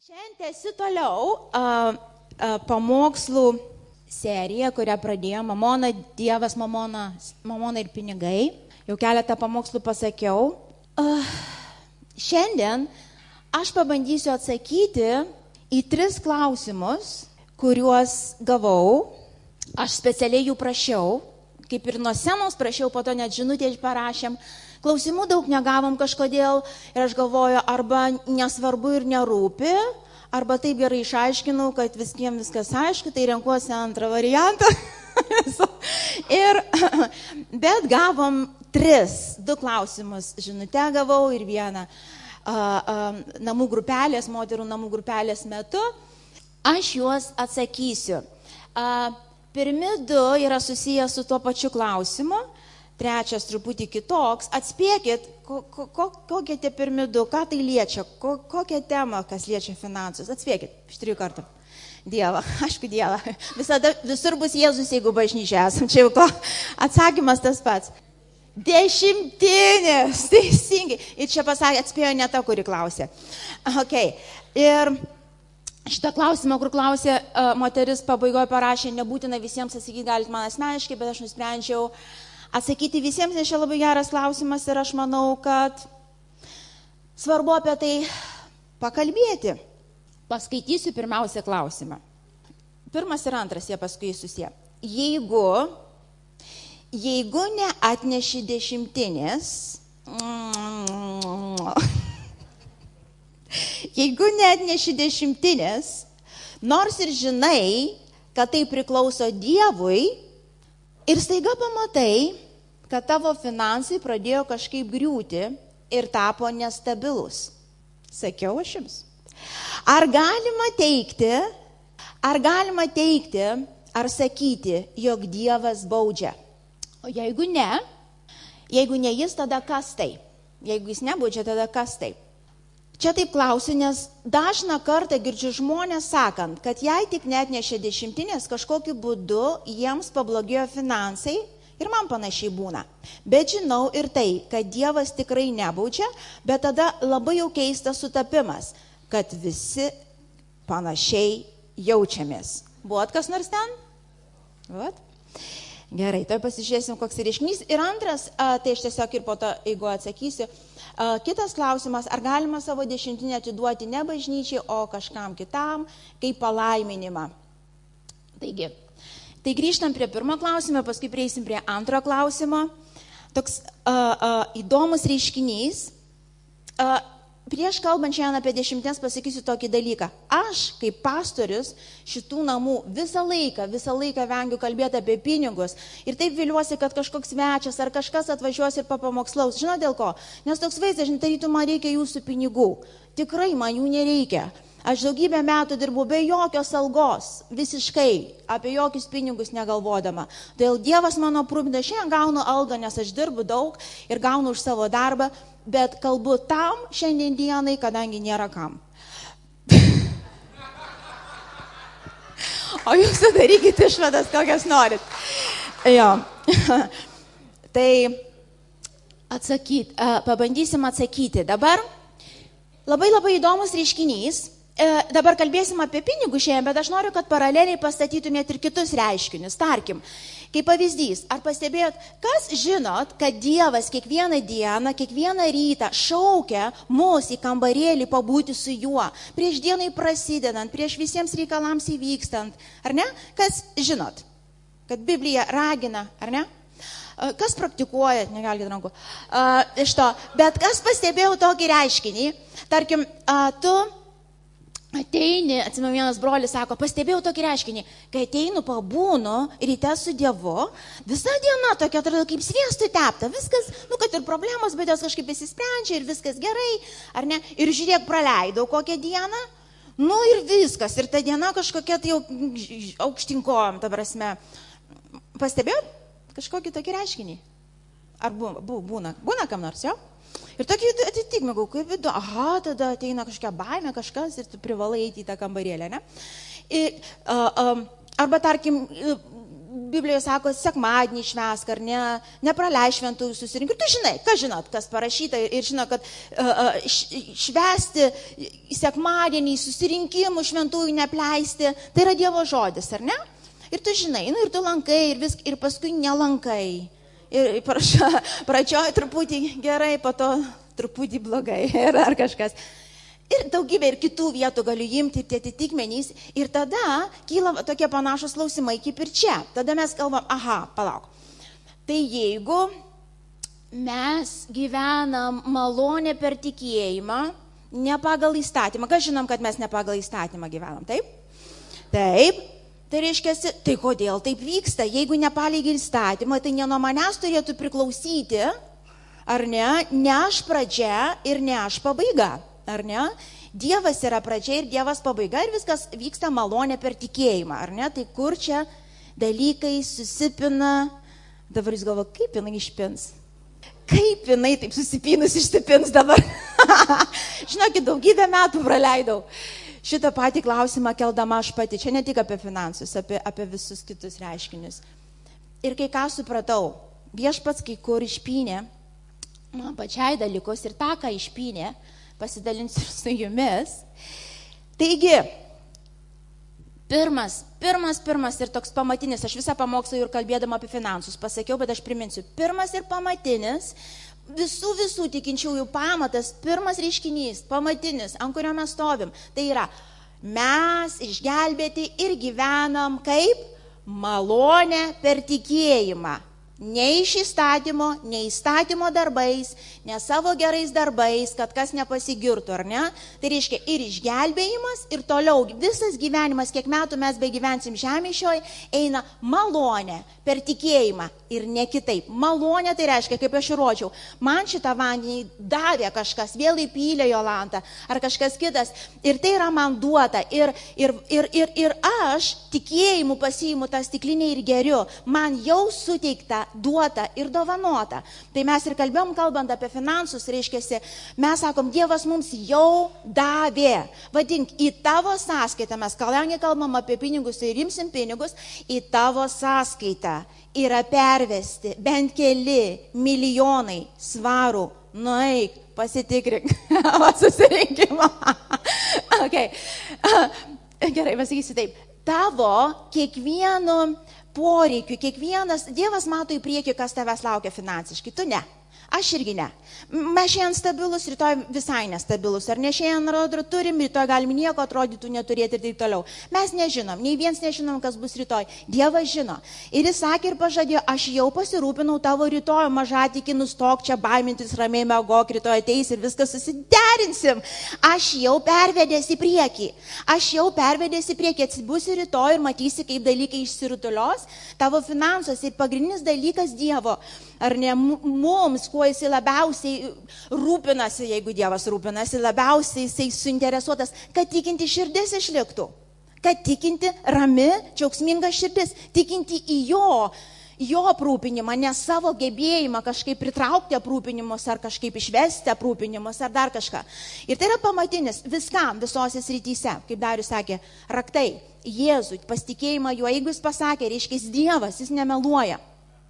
Šiandien tęsiu toliau pamokslų seriją, kurią pradėjo Mamona, Dievas, Mamona ir pinigai. Jau keletą pamokslų pasakiau. Šiandien aš pabandysiu atsakyti į 3 klausimus, kuriuos gavau. Aš specialiai jų prašiau, kaip ir nuo scenos prašiau, po to net žinutę parašėm. Klausimų daug negavom kažkodėl ir aš galvoju, arba nesvarbu ir nerūpi, arba taip gerai išaiškinau, kad visiems viskas aišku, tai renkuosi antrą variantą. Bet gavom 2 klausimus. Žinutę gavau ir vieną namų grupelės, moterų namų grupelės metu. Aš juos atsakysiu. Pirmi 2 yra susiję su tuo pačiu klausimu. 3 truputį kitoks. Atspėkit, kokie tie pirmi 2, ką tai liečia, kokią temą, kas liečia finansus. Atspėkit, iš 3 kartų. Dievą, aišku Dievą. Visur bus Jėzus, jeigu bažnyčia esam. Čia jau atsakymas tas pats. Dešimtinės, teisingai. Ir čia pasakė, atspėjo ne ta, kuri klausė. Okay. Ir šitą klausimą, kur klausė, moteris pabaigoje parašė, nebūtina visiems atsakyti, galite man asmeniškai, bet aš nusprendžiau atsakyti visiems, nes čia labai geras klausimas ir aš manau, kad svarbu apie tai pakalbėti. Paskaitysiu pirmiausia klausimą. 1 ir 2, jie paskui susiję. Jeigu neatneši dešimtinės, jeigu neatneši dešimtinės, nors ir žinai, kad tai priklauso Dievui, ir staiga pamatai, kad tavo finansai pradėjo kažkaip griūti ir tapo nestabilus. Sakiau aš jums. Ar galima teikti, ar sakyti, jog Dievas baudžia? O jeigu ne jis, tada kas tai? Jeigu jis nebaudžia, tada kas tai? Čia taip klausiu, nes dažną kartą girdžiu žmonės sakant, kad jei tik neatnešė dešimtinės, kažkokiu būdu jiems pablogėjo finansai ir man panašiai būna. Bet žinau ir tai, kad Dievas tikrai nebaudžia, bet tada labai jau keistas sutapimas, kad visi panašiai jaučiamės. Buvot kas nors ten? Buvot? Gerai, tai pasižiūrėsim, koks reiškinys. Ir 2, tai aš tiesiog ir po to, jeigu atsakysiu. Kitas klausimas, ar galima savo dešimtinę atiduoti ne bažnyčiai, o kažkam kitam, kaip palaiminimą. Taigi, tai grįžtam prie 1 klausimo, paskui prieisim prie 2 klausimo. Toks įdomus reiškinys. Prieš kalbant šiandien apie dešimtines pasakysiu tokį dalyką. Aš, kaip pastorius, šitų namų visą laiką vengiu kalbėti apie pinigus. Ir taip viliuosi, kad kažkoks svečias ar kažkas atvažiuos ir papamokslaus. Žinot dėl ko? Nes toks vaizdas, tarytum, man reikia jūsų pinigų. Tikrai man jų nereikia. Aš daugybę metų dirbu be jokios algos, visiškai, apie jokius pinigus negalvodama. Todėl Dievas mano aprūpina, šiandien gaunu algą, nes aš dirbu daug ir gaunu už savo darbą, bet kalbu tam šiandien dienai, kadangi nėra kam. O jūs darykite išvadas, kokias norit. Jo. Tai pabandysim atsakyti. Dabar labai įdomus reiškinys. Dabar kalbėsim apie pinigų šiandien, bet aš noriu, kad paraleliai pastatytumėt ir kitus reiškinius. Tarkim, kaip pavyzdys, ar pastebėjot, kas žinot, kad Dievas kiekvieną dieną, kiekvieną rytą šaukia mus į kambarėlį pabūti su juo, prieš dienai prasidedant, prieš visiems reikalams įvykstant, ar ne? Kas žinot, kad Biblija ragina, ar ne? Kas praktikuoja, negalite rankų, iš to, bet kas pastebėjo tokį reiškinį, tarkim, tu ateini, atsimenu, vienas brolis sako, pastebėjau tokį reiškinį, kai ateinu, pabūnu ryte su Dievu, visa diena tokia atrodo kaip sviestų tepta, viskas, kad ir problemos, bet jos kažkaip įsisprendžia ir viskas gerai, ar ne, ir žiūrėk, praleidau kokią dieną, ir viskas, ir ta diena kažkokia tai jau aukštinkojom, ta prasme, pastebėjau kažkokį tokį reiškinį? Ar būna kam nors, jo? Ir tokį atitikmę, kaip vidu, tada ateina kažkokia baimė, kažkas ir tu privalai eiti į tą kambarėlę, ne? Arba, tarkim, Biblijoje sako, sekmadienį švęsk, ar ne, nepraleisk šventųjų susirinkimų. Ir tu žinai, kas žinot, kas parašyta ir žino, kad švęsti sekmadienį susirinkimų šventųjų nepleisti, tai yra Dievo žodis, ar ne? Ir tu žinai, ir tu lankai, ir paskui nelankai. Ir pradžioj truputį gerai, po to truputį blogai, ar kažkas. Ir daugybė ir kitų vietų galiu imti ir tie atitikmenys. Ir tada kyla tokie panašus klausimai kaip ir čia. Tada mes kalbam, palauk. Tai jeigu mes gyvenam malonę per tikėjimą, ne pagal įstatymą. Ką žinom, kad mes ne pagal įstatymą gyvenam, taip? Taip. Tai reiškia, tai kodėl taip vyksta? Jeigu nepalygiai įstatymą, tai ne nuo manęs turėtų priklausyti, ar ne? Ne aš pradžia ir ne aš pabaiga. Ar ne? Dievas yra pradžia ir Dievas pabaiga ir viskas vyksta malonė per tikėjimą, ar ne? Tai kur čia dalykai susipina, dabar jūs galvo, kaip jinai išpins? Kaip jinai taip susipinus išsipins dabar? Žinokit, daugybę metų praleidau šitą patį klausimą keldama aš pati. Čia ne tik apie finansus, apie visus kitus reiškinius. Ir kai ką supratau, Viešpats kai kur išpynė man pačiai dalykus ir tą, ką išpynė, pasidalinsiu su jumis. Taigi, pirmas ir toks pamatinis, aš visą pamokslą ir kalbėdama apie finansus pasakiau, bet aš priminsiu, pirmas ir pamatinis, visų tikinčiųjų pamatas, pirmas reiškinys, pamatinis, ant kurio mes stovim, tai yra, mes išgelbėti ir gyvenam kaip malonę per tikėjimą. Ne iš įstatymo, ne įstatymo darbais, ne savo gerais darbais, kad kas nepasigirtų, ar ne? Tai reiškia ir išgelbėjimas, ir toliau visas gyvenimas, kiek metų mes begyvensim žemėšioje, eina malonė per tikėjimą ir ne kitaip. Malonė tai reiškia, kaip aš įrodžiau, man šitą vandenį davė kažkas, vėl įpylė Jolanta, ar kažkas kitas, ir tai yra man duota, ir aš tikėjimu pasiimu tą stiklinę ir geriu, man jau suteikta, duota ir dovanota. Tai mes ir kalbėjom, kalbant apie finansus, reiškia, mes sakom, Dievas mums jau davė. Vadink, į tavo sąskaitą, mes kadangi kalbam apie pinigus ir imsim pinigus, į tavo sąskaitą yra pervesti bent keli milijonai svarų. Nueik, pasitikrink susirinkimą. Okay. Gerai, pasakysiu taip. Tavo kiekvienu poreikiu, Dievas mato į priekį, kas tavęs laukia finansiškai, tu ne. Aš irgi ne. Mes šiandien stabilus, rytoj visai nestabilus. Ar ne šiandien rodo turim, rytoj galim nieko atrodytų neturėti ir taip toliau. Mes nežinom, nei viens nežinom, kas bus rytoj. Dievas žino. Ir jis sakė ir pažadėjo, aš jau pasirūpinau tavo rytoj, mažatikį, nustok čia baimintis, ramiai miegok, rytoj ateis ir viskas susiderinsim. Aš jau pervedęs į priekį. Atsibusi rytoj ir matysi, kaip dalykai išsirutulios. Tavo finansos ir pagrindinis dalykas Dievo. Ar ne mums, kuo jis labiausiai rūpinasi, jeigu Dievas rūpinasi, labiausiai jisai suinteresuotas, kad tikinti širdis išliktų. Kad tikinti rami, džiaugsminga širdis, tikinti į jo aprūpinimą, ne savo gebėjimą kažkaip pritraukti aprūpinimus, ar kažkaip išvesti aprūpinimus, ar dar kažką. Ir tai yra pamatinis viskam, visose srityse, kaip Darius sakė, raktai, Jėzui, pasitikėjimą juo, jeigu jis pasakė, reiškia, jis Dievas, jis nemeluoja.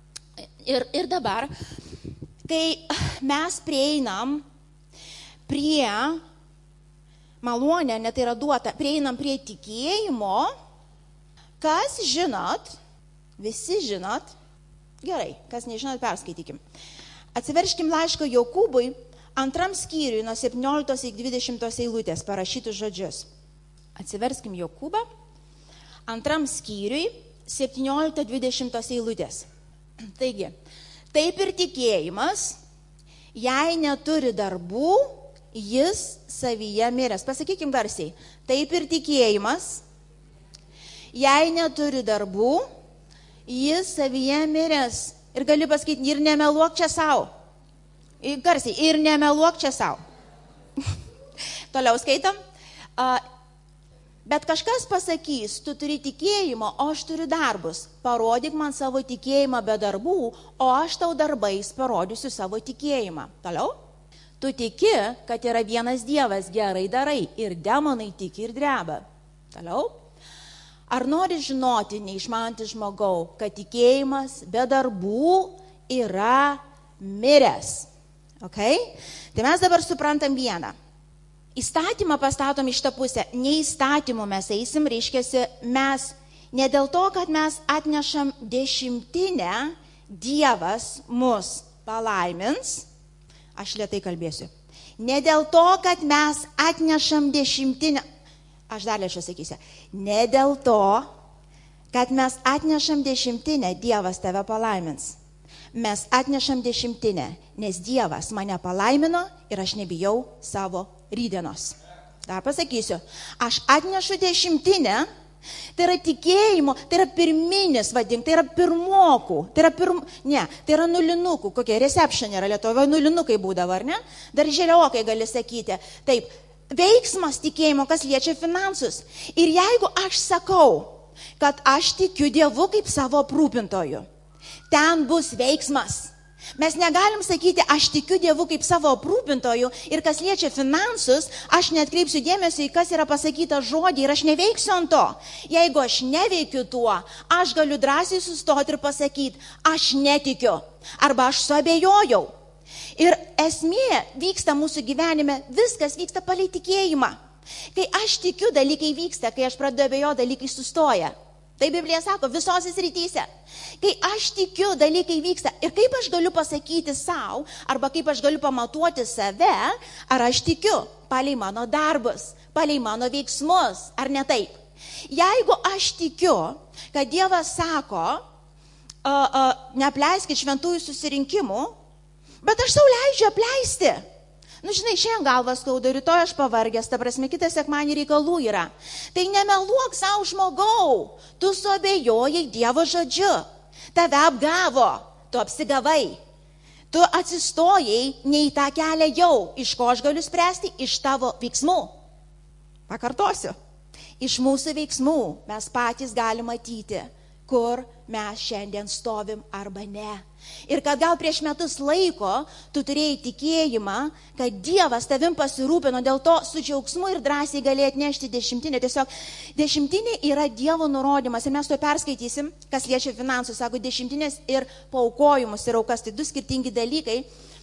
Ir dabar, kai mes prieinam prie malonę, net yra duota, prieinam prie tikėjimo, kas žinot, visi žinot, gerai, kas nežinot, perskaitykim. Atsiverškim laišką Jokūbui, 2 skyriui, nuo 17 iki 20 eilutės parašytus žodžius. Atsiverskim Jokūbą, 2 skyriui, 17-20 eilutės. Taigi, taip ir tikėjimas, jei neturi darbų, jis savyje miręs. Pasakykim garsiai, taip ir tikėjimas, jei neturi darbų, jis savyje miręs. Ir gali pasakyti, ir nemeluok čia savo. Garsiai, ir nemeluok čia savo. Toliau skaitam. Bet kažkas pasakys, tu turi tikėjimą, o aš turiu darbus. Parodyk man savo tikėjimą be darbų, o aš tau darbais parodysiu savo tikėjimą. Toliau. Tu tiki, kad yra vienas Dievas, gerai darai, ir demonai tiki ir dreba. Toliau. Ar nori žinoti, neišmantis žmogau, kad tikėjimas be darbų yra miręs? Okay? Tai mes dabar suprantam vieną. Įstatymą pastatom iš tą pusę. Ne įstatymų mes eisim, reiškiasi, mes ne dėl to, kad mes atnešam dešimtinę, Dievas mus palaimins. Aš lėtai kalbėsiu. Ne dėl to, kad mes atnešam dešimtinę. Aš dar lėčiau sakysiu. Ne dėl to, kad mes atnešam dešimtinę, Dievas tave palaimins. Mes atnešam dešimtinę, nes Dievas mane palaimino ir aš nebijau savo rytdienos. Dar pasakysiu. Aš atnešu dešimtinę, tai yra tikėjimo, tai yra pirminis, vadink, tai yra pirmokų, tai yra nulinukų, kokie reception yra Lietuvoje, nulinukai būdavo, ar ne? Dar želiokai gali sakyti. Taip. Veiksmas tikėjimo, kas liečia finansus. Ir jeigu aš sakau, kad aš tikiu Dievu kaip savo aprūpintoju, ten bus veiksmas. Mes negalim sakyti, aš tikiu Dievu kaip savo aprūpintoju ir kas liečia finansus, aš neatkreipsiu dėmesio į kas yra pasakyta žodį ir aš neveiksiu ant to. Jeigu aš neveikiu tuo, aš galiu drąsiai sustoti ir pasakyti, aš netikiu arba aš suabejojau. Ir esmė vyksta mūsų gyvenime, viskas vyksta palei tikėjimą. Kai aš tikiu, dalykai vyksta, kai aš pradedu abejoti, dalykai sustoja. Tai Biblija sako, visose srityse. Kai aš tikiu, dalykai vyksta. Ir kaip aš galiu pasakyti savo, arba kaip aš galiu pamatuoti save, ar aš tikiu, palei mano darbus, palei mano veiksmus, ar ne taip. Jeigu aš tikiu, kad Dievas sako, neapleiskit šventųjų susirinkimų, bet aš sau leidžiu apleisti. Žinai, šiandien galvas skauda, rytoj aš pavargęs, ta prasme, kitą sekmanį reikalų yra. Tai nemeluok savo žmogau, tu suabejojai Dievo žodžiu, tave apgavo, tu apsigavai, tu atsistojai ne į tą kelią jau, iš ko aš galiu spręsti, iš tavo veiksmų. Pakartosiu, iš mūsų veiksmų mes patys galime matyti, kur mes šiandien stovim arba ne. Ir kad gal prieš metus laiko tu turėjai tikėjimą, kad Dievas tavim pasirūpino, dėl to su džiaugsmu ir drąsiai galėjai atnešti dešimtinę. Tiesiog dešimtinė yra Dievo nurodymas ir mes to perskaitysim, kas liečia finansus, sako dešimtinės ir paaukojimus ir aukas, tai du skirtingi dalykai.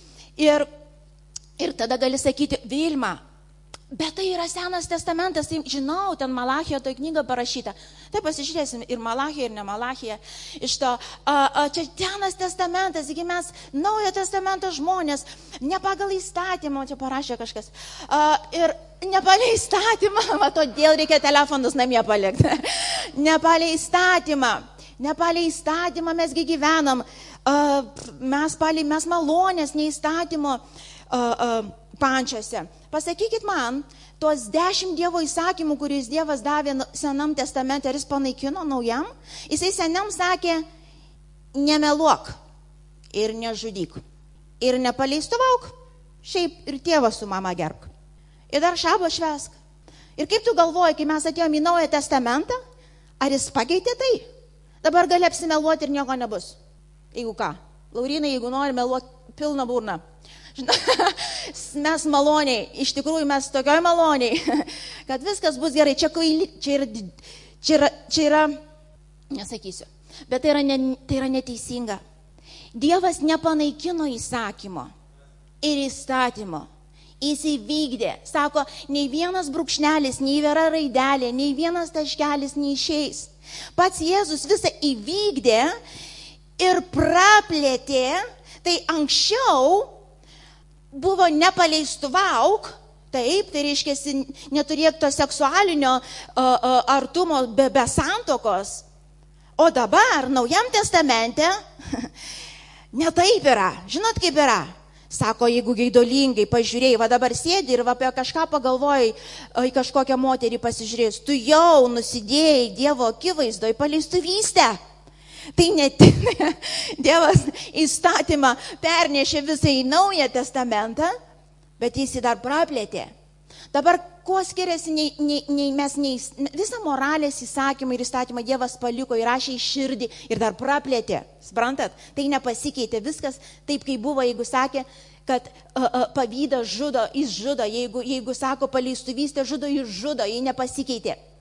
Ir tada gali sakyti, Vilma, bet tai yra Senas testamentas, tai žinau, ten Malachijo toj knyga parašyta. Tai pasižiūrėsim ir Malachiją, ir ne Malachiją. Iš to, čia Senas testamentas, iki mes Naujo testamento žmonės, ne pagal įstatymą, čia parašė kažkas. Ir ne palei įstatymą, todėl reikia telefonus namie palikti. Ne palei įstatymą mesgi gyvenam. Mes malonės, ne įstatymo pančiose. Pasakykit man, tuos 10 Dievo įsakymų, kuriais Dievas davė Senam testamente, ar jis panaikino Naujam? Jisai Senam sakė, nemeluok ir nežudyk ir nepaleistuvauk, šiaip ir tėvą su mama gerbk. Ir dar šabo švęsk. Ir kaip tu galvoji, kai mes atėjome į Naują testamentą, ar jis pakeitė tai? Dabar gali apsimeluoti ir nieko nebus. Jeigu ką, Laurinai, jeigu nori meluoti, pilna burna. Mes maloniai, iš tikrųjų mes tokioj maloniai, kad viskas bus gerai. Čia yra, nesakysiu, bet tai yra neteisinga. Dievas nepanaikino įsakymo ir įstatymo. Jis įvykdė. Sako, nei vienas brūkšnelis, nei viena raidelė, nei vienas taškelis neišeis. Pats Jėzus visą įvykdė ir praplėtė. Tai anksčiau buvo nepaleistuvauk, taip, tai reiškia, neturėk to seksualinio artumo be santokos. O dabar, Naujam testamente, ne taip yra. Žinot, kaip yra? Sako, jeigu geidolingai pažiūrėjai, va dabar sėdi ir apie kažką pagalvojai, į kažkokią moterį pasižiūrėjus, tu jau nusidėjai Dievo akivaizdoje paleistuvystę. Tai ne Dievas įstatymą pernešė visą į Naują testamentą, bet jis jį dar praplėtė. Dabar kuo skiriasi visą moralės įsakymą ir įstatymą Dievas paliko, įrašė į širdį ir dar praplėtė. Suprantat? Tai nepasikeitė viskas taip, kaip buvo, jeigu sakė, kad pavydas žudo, jis žudo, jeigu sako paleistuvystė žudo, jis žudo, jis nepasikeitė.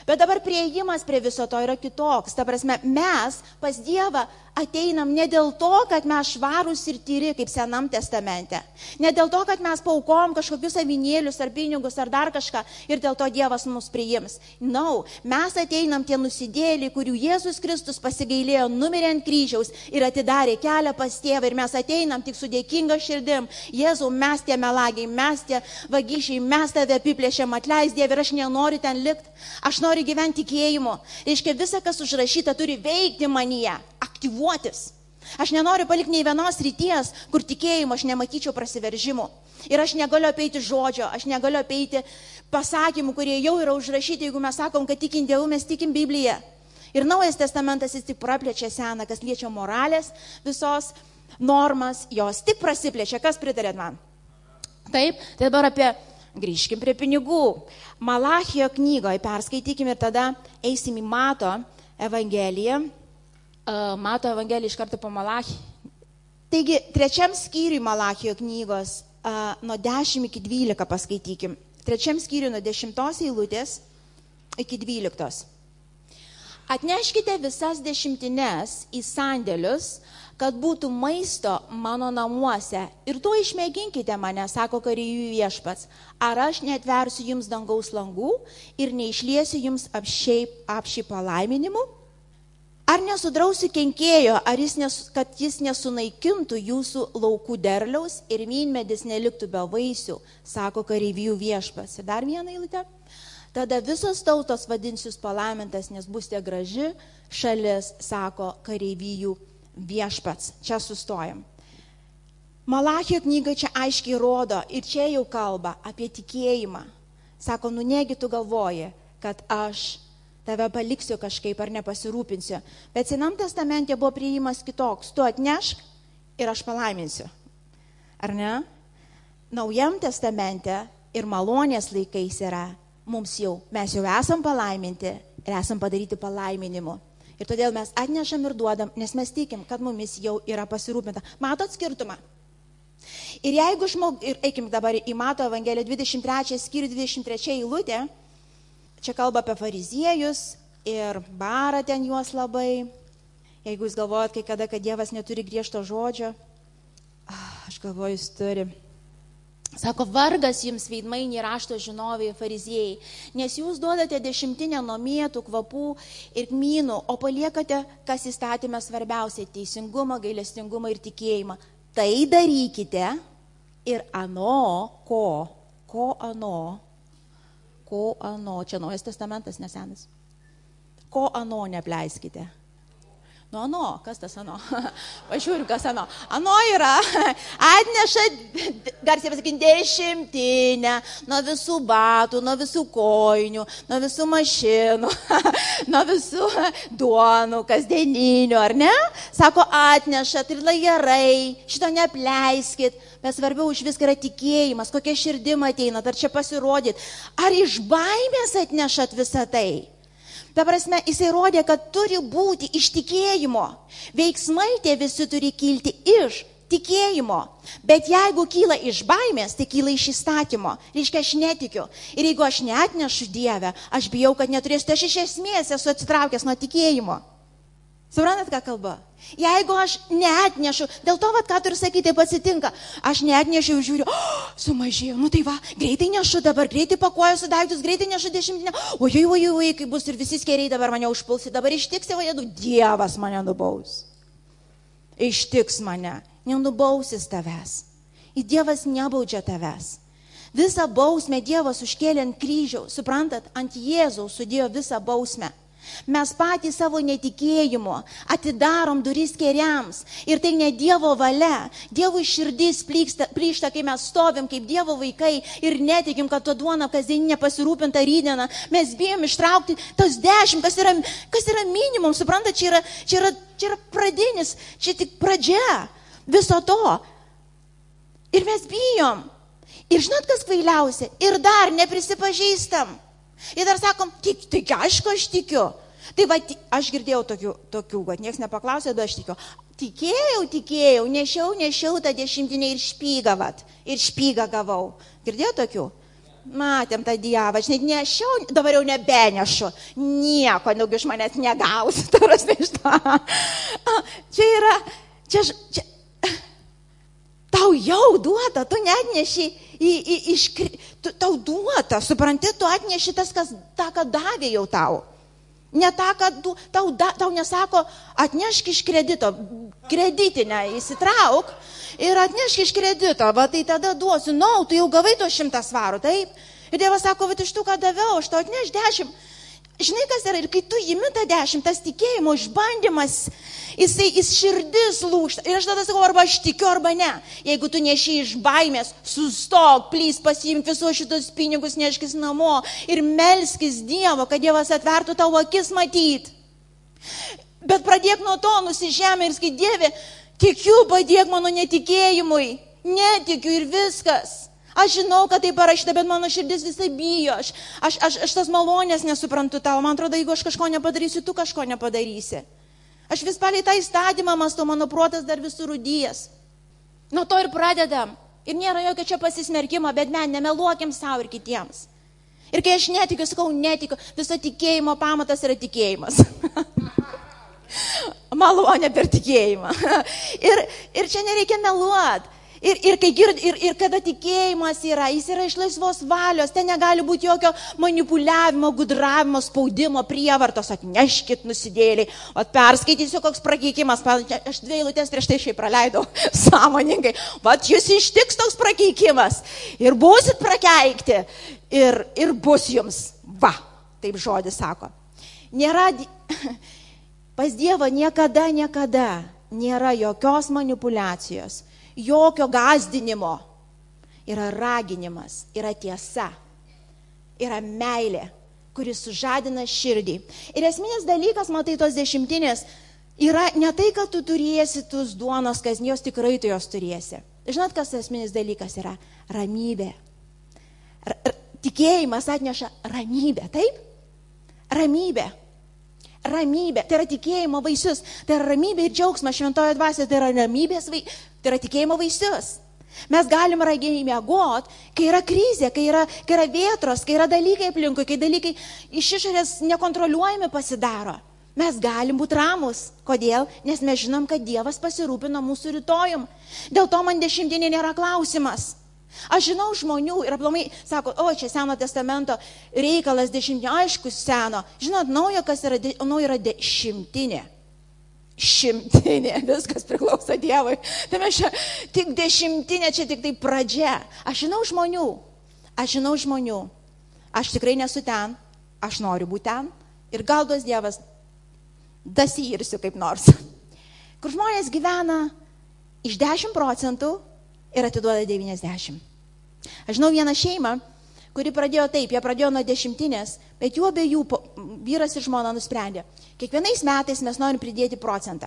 Bet dabar priėjimas prie viso to yra kitoks. Ta prasme, mes pas Dievą ateinam ne dėl to, kad mes švarūs ir tyri, kaip Senam testamente. Ne dėl to, kad mes paukom kažkokius avinėlius ar pinigus ar dar kažką ir dėl to Dievas mus priims. No, mes ateinam tie nusidėliai, kurių Jėzus Kristus pasigailėjo, numirė ant kryžiaus ir atidarė kelią pas Tėvą. Ir mes ateinam tik su dėkinga širdim. Jėzau, mes tie melagiai, mes tie vagišiai, mes tave apiplėšėm, atleis Dieve ir aš nenoriu ten likti. Aš noriu gyventi tikėjimu. Reiškia, visa, kas užrašyta, turi veikti manyje, aktyvuotis. Aš nenoriu palikti nei vienos ryties, kur tikėjimo aš nematyčiau prasiveržimų. Ir aš negaliu apeiti žodžio, aš negaliu apeiti pasakymų, kurie jau yra užrašyti, jeigu mes sakom, kad tikim Dievu, mes tikim Bibliją. Ir Naujas testamentas jis tik praplečia seną, kas liečia moralės, visos normas, jos tik prasiplečia. Kas pritarėt man? Taip, tai dabar grįžkim prie pinigų. Malachijo knygoje perskaitykim ir tada eisim į Mato Evangeliją. Mato Evangelija iš karto po Malachijo. Taigi, 3 skyriui Malachijo knygos nuo 10 iki 12 paskaitykim. 3 skyriui nuo 10 eilutės iki 12. Atneškite visas dešimtines į sandėlius, kad būtų maisto mano namuose. Ir to išmėginkite mane, sako kareivių Viešpats. Ar aš neatversiu jums dangaus langų ir neišliesiu jums apšiai palaiminimu? Ar nesudrausiu kenkėjo, kad jis nesunaikintų jūsų laukų derliaus ir vynmedis neliktų be vaisių, sako kareivių Viešpats. Ir dar vieną eilutę. Tada visos tautos vadins jūs palaimintas, nes būsite graži šalis, sako kareivijų Viešpats. Čia sustojam. Malachijo knyga čia aiškiai rodo ir čia jau kalba apie tikėjimą. Sako, negi tu galvoji, kad aš tave paliksiu kažkaip ar nepasirūpinsiu. Bet Senam testamente buvo priėjimas kitoks. Tu atnešk ir aš palaiminsiu. Ar ne? Naujam testamente ir malonės laikais yra mes jau esam palaiminti ir esam padaryti palaiminimu. Ir todėl mes atnešam ir duodam, nes mes tikim, kad mumis jau yra pasirūpinta. Matot skirtumą? Ir jeigu eikim dabar į Mato Evangeliją 23 skyrių 23 eilutė, čia kalba apie fariziejus ir bara ten juos labai. Jeigu jūs galvojat kai kada, kad Dievas neturi griežto žodžio, aš galvoju, jis turi. Sako, vargas jums veidmainiai rašto žinovai fariziejai, nes jūs duodate dešimtinę nuo mėtų, kvapų ir kmynų, o paliekate, kas įstatymė svarbiausia - teisingumą, gailestingumą ir tikėjimą. Tai darykite ir ko ano, čia Naujas testamentas nesenas, ko ano neapleiskite. Nu, ano, kas tas ano? Pažiūriu, kas ano. Ano yra, atneša, garsiai pasakyti, dešimtinę, nuo visų batų, nuo visų kojinių, nuo visų mašinų, nuo visų duonų, kasdieninių, ar ne? Sako, atneša, tai gerai, šito neapleiskit, bet svarbiau už viską yra tikėjimas, kokia širdim ateina, ar čia pasirodyt, ar iš baimės atnešat visą tai. Ta prasme, jisai rodė, kad turi būti iš tikėjimo. Veiksmai tie visi turi kilti iš tikėjimo. Bet jeigu kyla iš baimės, tai kyla iš įstatymo. Reiškia, aš netikiu. Ir jeigu aš neatnešu Dievę, aš bijau, kad neturėsiu, tai aš iš esmės esu atsitraukęs nuo tikėjimo. Suprantat, ką kalba? Jeigu aš neatnešu, dėl to, ką turiu sakyti, taip atsitinka. Aš neatnešiu ir žiūriu, sumažėjo, tai va, greitai nešu dabar, greitai pakuoju su daiktus, greitai nešu dešimtinę. Ojoj, kaip bus ir visi skeriai dabar mane užpulsi, dabar ištiks, Dievas mane nubaus. Ištiks mane, nenubausis tavęs. Ir Dievas nebaudžia tavęs. Visą bausmę Dievas užkėlė ant kryžiaus, suprantat, ant Jėzaus sudėjo visą bausmę. Mes patys savo netikėjimu atidarom duris keriams ir tai ne Dievo valia. Dievo širdis plyšta, kai mes stovim kaip Dievo vaikai ir netikim, kad to duona kasdieninė pasirūpinta rydiena. Mes bijom ištraukti tos 10, kas yra minimum, suprantat, čia yra pradinis, čia tik pradžia viso to. Ir mes bijom. Ir žinot, kas kvailiausia? Ir dar neprisipažįstam. Ir dar sakom, tik aišku, aš tikiu. Tai va, aš girdėjau tokių, kad niekas nepaklausė, bet aš tikiu. Tikėjau, nešiau tą dešimtinę ir špygą gavau. Girdėjau tokių? Matėm tą Dievą, aš net nešiau, dabar jau nebenešu. Nieko daugiau iš manęs negausi, taras iš to. Čia yra, tau jau duota, tu net neši, tau duota, supranti, tu atneši tas, tą, ką davė jau tau. Ne tą, kad tau nesako, atnešk iš kredito, kreditinę įsitrauk ir atnešk iš kredito, va tai tada duosiu, tu jau gavai to 100 svarų, taip? Ir Dievas sako, va iš tų, ką daviau, aš to atneš 10. Žinai, kas yra, ir kai tu imi tą 10, tas tikėjimo išbandymas, jis širdis lūžta. Ir aš tada sakau, arba aš tikiu, arba ne. Jeigu tu neši iš baimės, sustok, plys, pasiimk visus šitus pinigus, neškis namo ir melskis Dievo, kad Dievas atvertų tavo akis matyt. Bet pradėk nuo to, nusižemė ir sakai, Dieve, tikiu, padėk mano netikėjimui. Netikiu ir viskas. Aš žinau, kad tai parašyta, bet mano širdis visai bijo. Aš tas malonės nesuprantu tau. Man atrodo, jeigu aš kažko nepadarysiu, tu kažko nepadarysi. Aš vis palei tą įstatymą mąstau, mano protas dar visur rūdyjas. Nuo to ir pradedam. Ir nėra jokio čia pasismerkimo, bet nemeluokim savo ir kitiems. Ir kai aš netikiu, sakau, netikiu. Viso tikėjimo pamatas yra tikėjimas. Malonė per tikėjimą. Ir čia nereikia meluoti. Ir kada tikėjimas yra, jis yra iš laisvos valios, ten negali būti jokio manipuliavimo, gudravimo, spaudimo, prievartos, atneškit nusidėliai, perskaitysiu koks prakeikimas, aš 2 eilutes prieš tai šiai praleidau sąmoningai, jūs ištiks toks prakeikimas ir būsit prakeikti ir bus jums, taip žodis sako. Nėra, pas Dievą niekada nėra jokios manipulacijos. Jokio gąsdinimo, yra raginimas, yra tiesa, yra meilė, kuris sužadina širdį. Ir esminis dalykas, matai, tos 10 yra ne tai, kad tu turėsi tus duonos kasdienios, tikrai tu jos turėsi. Žinot, kas esminis dalykas yra? Ramybė. Tikėjimas atneša ramybę, taip? Ramybė. Ramybė, tai yra tikėjimo vaisius, tai yra ramybė ir džiaugsmas šventoje dvasioje, tai yra ramybės vaisius, tai yra tikėjimo vaisius. Mes galim ragiai miegot, kai yra krizė, kai yra vėtros, kai yra dalykai aplinkui, kai dalykai iš išorės nekontroliuojami pasidaro. Mes galim būti ramus. Kodėl? Nes mes žinom, kad Dievas pasirūpino mūsų rytojum. Dėl to man 10 nėra klausimas. Aš žinau žmonių ir aplamai sako, čia Seno testamento reikalas 10, aišku, seno. Žinot, naujo, kas yra, yra 10. 100, viskas priklauso Dievui. Tai mes čia tik 10, čia tik tai pradžia. Aš žinau žmonių. Aš tikrai nesu ten, aš noriu būti ten. Ir gal duos Dievas, dasirsiu kaip nors. Kur žmonės gyvena iš 10% ir atiduoda 90. Aš žinau vieną šeimą, kuri pradėjo taip, jie pradėjo nuo 10, bet jų abiejų vyras ir žmona nusprendė. Kiekvienais metais mes norim pridėti procentą.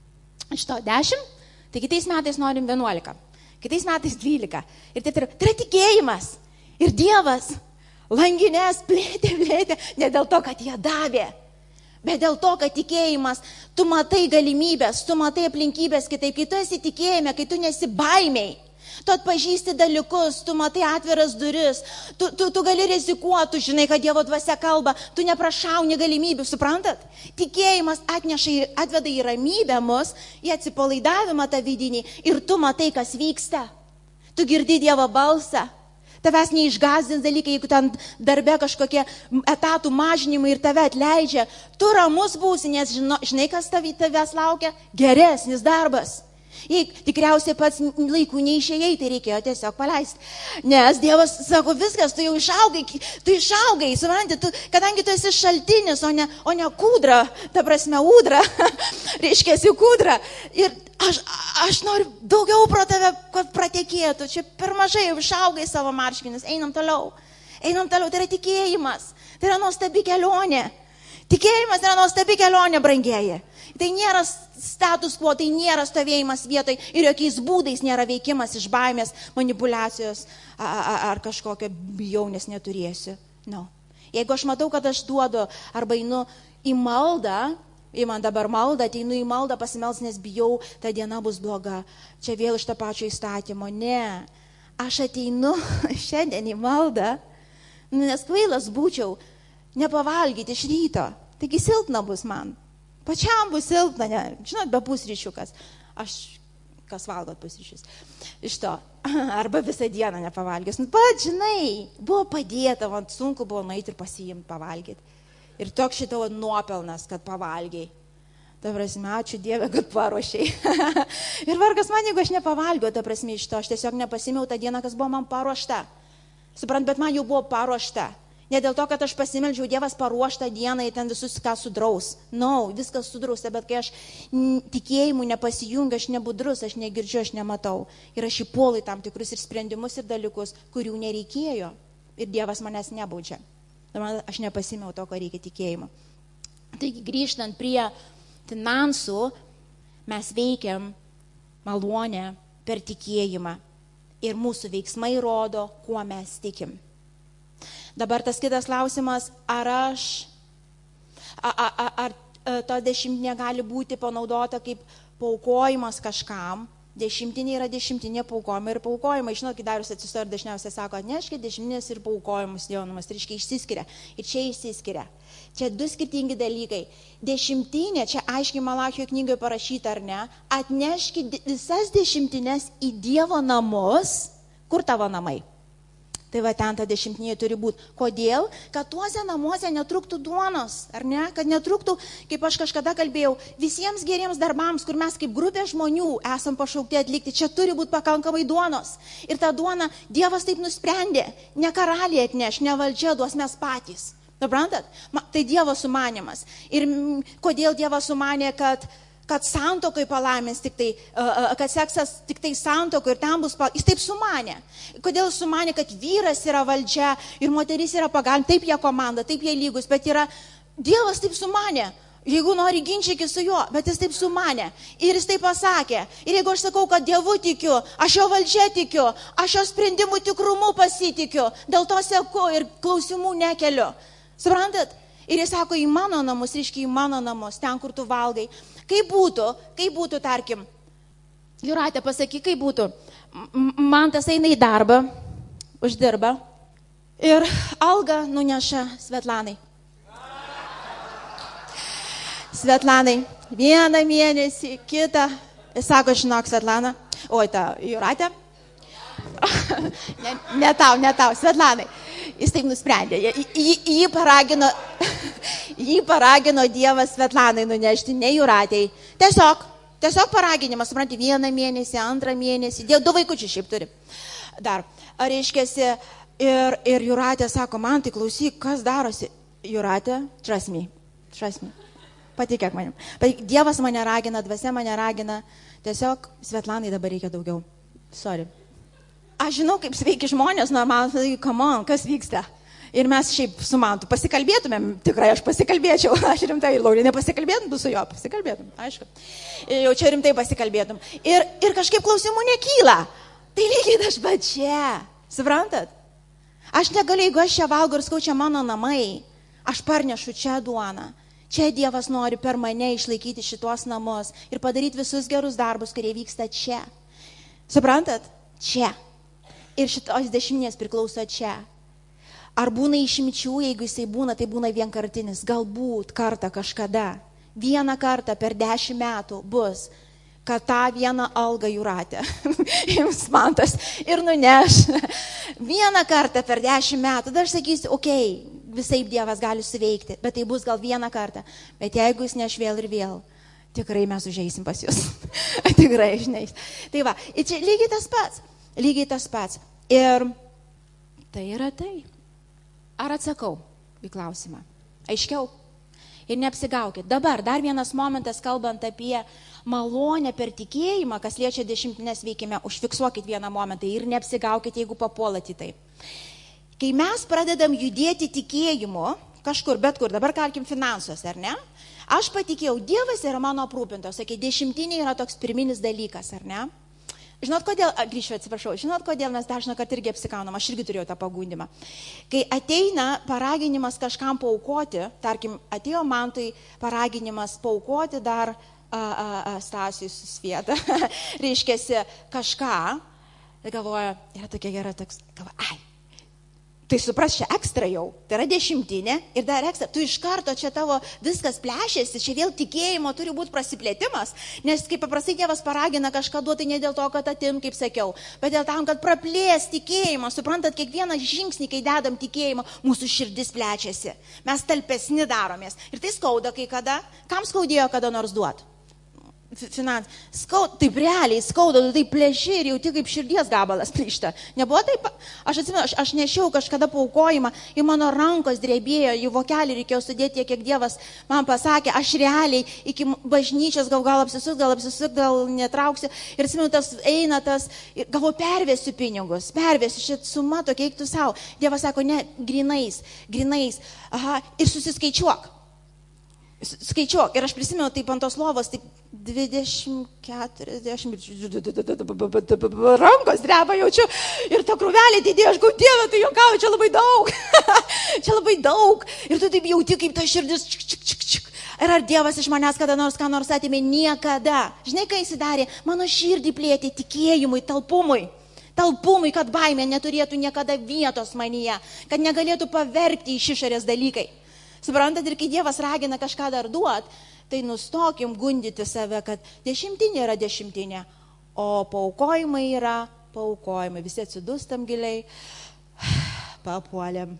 Iš to 10, tai kitais metais norim 11, kitais metais 12. Ir tai yra tikėjimas. Ir Dievas langinės plėtė, ne dėl to, kad jie davė, bet dėl to, kad tikėjimas, tu matai galimybės, tu matai aplinkybės kitaip, kai tu esi tikėjime, kai tu nesi baimiai, tu atpažįsti dalykus, tu matai atviras duris, tu gali rizikuoti, tu žinai, kad Dievo dvasia kalba, tu neprašauni galimybių, suprantat? Tikėjimas atveda į ramybę mus, į atsipalaidavimą tą vidinį ir tu matai, kas vyksta. Tu girdi Dievo balsą. Tavęs neišgazdins dalykai, jeigu ten darbe kažkokie etatų mažinimai ir tave atleidžia. Tu ramus būsi, nes žinai, kas tavęs laukia? Geresnis darbas. Jei tikriausiai pats laikų neišėjai, tai reikėjo tiesiog paleisti. Nes Dievas sako, viskas, tu jau išaugai, supranti, kadangi tu esi šaltinis, o ne kūdra, ta prasme ūdra, reiškia esi kūdra. Ir aš noriu daugiau pro tave, kad pratekėtų, čia per mažai jau išaugai savo marškinius, einam toliau, tai yra tikėjimas, tai yra nuostabi kelionė. Tikėjimas yra nuostabi kelionė, brangieji. Tai nėra status quo, tai nėra stovėjimas vietoj ir jokiais būdais nėra veikimas iš baimės, manipulacijos ar kažkokio bijau, nes neturėsiu. No. Jeigu aš matau, kad aš duodu arba einu į maldą, man dabar maldą, ateinu į maldą pasimels, nes bijau, ta diena bus bloga. Čia vėl iš to pačio įstatymo. Ne, aš ateinu šiandien į maldą Nes kvailas būčiau nepavalgyti iš ryto. Taigi silpna bus man. Pačiam bus silpna, ne, žinot, be pusryčiukas. Kas valgot pusryčius? Iš to. Arba visą dieną nepavalgęs. Nu, pat, žinai, buvo padėta, man sunku buvo nueiti ir pasiimti pavalgyti. Ir toks šitavo nuopelnas, kad pavalgiai. Ta prasme, ačiū Dieve, kad paruošiai. Ir vargas man, jeigu aš nepavalgiau, ta prasme, iš to, aš tiesiog nepasimėjau tą dieną, kas buvo man paruošta. Suprant, bet man jau buvo paruošta. Ne dėl to, kad aš pasimeldžiau, Dievas paruoštą dieną, į ten visus ką sudraus. Viskas sudrausta, bet kai aš tikėjimu nepasijungiu, aš nebudrus, aš negirdžiu, aš nematau. Ir aš įpuolu į tam tikrus ir sprendimus ir dalykus, kurių nereikėjo. Ir Dievas manęs nebaudžia. Aš nepasimėjau to, ko reikia tikėjimu. Taigi, grįžtant prie finansų, mes veikiam malonę per tikėjimą. Ir mūsų veiksmai rodo, kuo mes tikim. Dabar tas kitas klausimas, ar ta dešimtinė gali būti panaudota kaip paaukojimas kažkam. Dešimtinė yra dešimtinė, paukojimai ir paukojimai. Žinot, kai Darius atsistoja ir dažniausiai sako, atneškit dešimtinės ir paaukojimus dievonamas. Tai reiškia išsiskiria. Ir čia išsiskiria. Čia du skirtingi dalykai. Dešimtinė, čia aiškiai Malachijo knygoje parašyta, ar ne? Atneškit visas dešimtinės į Dievo namus. Kur tavo namai? Tai va ten ta dešimtinė turi būti. Kodėl? Kad tuose namuose netrūktų duonos, ar ne? Kad netrūktų, kaip aš kažkada kalbėjau, visiems geriems darbams, kur mes kaip grupė žmonių esam pašaukti atlikti, čia turi būti pakankamai duonos. Ir tą duoną Dievas taip nusprendė. Ne karaliai atneš, ne valdžia duos, mes patys. Suprantat? Tai Dievo sumanimas. Ir kodėl Dievas sumanė, kad santuokai palaimins tik tai, kad seksas tik tai santuokai ir ten bus, jis taip sumanė. Kodėl sumanė, kad vyras yra valdžia ir moteris yra pagalbė, taip jie komanda, taip jie lygus, bet yra, Dievas taip sumanė. Jeigu nori ginčykis su juo, bet jis taip sumanė. Ir jis taip pasakė. Ir jeigu aš sakau, kad Dievu tikiu, aš jo valdžia tikiu, aš jo sprendimų tikrumu pasitikiu, dėl to seku ir klausimų nekeliu. Suprantat? Ir jis sako, į mano namus, reiškia į mano namus, ten, kur tu valgai. Kaip būtų, tarkim, Jūratė, pasakyk, kaip būtų. Man tas eina į darbą, uždirba ir algą nuneša Svetlanai. Svetlanai, vieną mėnesį, kitą. Jis sako, žinok, Svetlana, oi, ta Jūratė. Ne tau, Svetlanai. Jis taip nusprendė. Jį paragino Dievas Svetlanai nunešti, ne Jūratei. Tiesiog paraginimas, supranti, vieną mėnesį, antrą mėnesį. 2 vaikučių šiaip turi. Dar. Ar reiškiasi, ir Jūratė sako, man tai klausyk, kas darosi. Jūratė, trust me. Patikėk manim. Dievas mane ragina, dvasia mane ragina. Tiesiog Svetlanai dabar reikia daugiau. Sorry. Aš žinau, kaip sveiki žmonės, normaliai, come on, kas vyksta. Ir mes šiaip su Mantu pasikalbėtumėm, tikrai aš pasikalbėčiau, aš rimtai, Laurinė pasikalbėtum, tu su juo pasikalbėtum, aišku. Jau čia rimtai pasikalbėtum. Ir kažkaip klausimų nekyla. Tai lygiai aš pačia, suprantat? Aš negaliu, jeigu aš čia valgau ir skaučia mano namai, aš parnešu čia duoną. Čia Dievas nori per mane išlaikyti šitos namus ir padaryti visus gerus darbus, kurie vyksta čia. Suprantat? Čia. Ir šitos dešimtinės priklauso čia. Ar būna išimčių, jeigu jisai būna, tai būna vienkartinis. Galbūt kartą kažkada, vieną kartą per 10 metų bus, kad tą vieną algą Jūratę jums Mantas ir nuneš. Vieną kartą per 10 metų. Tada aš sakysiu, okei, visaip Dievas gali suveikti, bet tai bus gal vieną kartą. Bet jeigu jis neš vėl ir vėl, tikrai mes užeisim pas jūs. Tikrai išneis. Tai va, ir čia lygiai tas pats. Ir tai yra tai. Ar atsakau į klausimą? Aiškiau? Ir neapsigaukit. Dabar dar vienas momentas, kalbant apie malonę per tikėjimą, kas liečia dešimtinės veikime, užfiksuokit vieną momentą ir neapsigaukit, jeigu papuolat į tai. Kai mes pradedam judėti tikėjimu, kažkur, bet kur, dabar kalkim finansuose, ar ne? Aš patikėjau, Dievas yra mano aprūpintos, sakė, dešimtinė yra toks pirminis dalykas, ar ne? Žinot, kodėl, žinot, kodėl mes dažną kartą irgi apsikaunam, aš irgi turėjau tą pagundimą. Kai ateina paraginimas kažkam paaukoti, tarkim, atėjo Mantui paraginimas paaukoti dar Stasiui su Svieta, reiškiasi kažką, ir galvoja, yra tokia gera toks, galvoja, Tai supras, čia ekstra jau. Tai yra 10 ir dar ekstra. Tu iš karto čia tavo viskas plešėsi, čia vėl tikėjimo turi būti prasiplėtimas. Nes kaip paprastai Dievas paragina kažką duoti ne dėl to, kad atim, kaip sakiau, bet dėl tam, kad praplės tikėjimą. Suprantat, kiekvieną žingsnį, kai dedam tikėjimą, mūsų širdis plečiasi. Mes talpesni daromės. Ir tai skauda kai kada. Kam skaudėjo kada nors duoti? Taip realiai skauda, tu taip plėši ir jauti kaip širdies gabalas plyšta. Nebuvo taip? Aš atsimenu, aš nešiau kažkada paaukojimą, į mano rankos drebėjo, į vokelį reikėjo sudėti, kiek Dievas man pasakė, aš realiai iki bažnyčios gal apsisuk, gal netrauksiu. Ir atsimenu, tas eina, galvo, pervesiu pinigus, šit suma tokia, eik tu savo. Dievas sako, ne, grinais, aha, ir susiskaičiuok. Skaičiuok, ir aš prisimenu, taip ant tos lovos, taip 20-40, rankos dreba jaučiu, ir ta krūvelė didėjo, aš gau, Dieve, tai juokauju, čia labai daug, čia labai daug, ir tu taip jauti, kaip ta širdis, ir ar Dievas iš manęs kada nors ką nors atėmė, niekada. Žinai, ką jis darė, mano širdį plėtė tikėjimui, talpumui, kad baimė neturėtų niekada vietos manyje, kad negalėtų pavergti iš išorės dalykai. Suprantat, ir kai Dievas ragina kažką dar duot, tai nustokim gundyti save, kad 10 yra 10, o paaukojimai yra paaukojimai. Visi atsidustam giliai, papuolėm.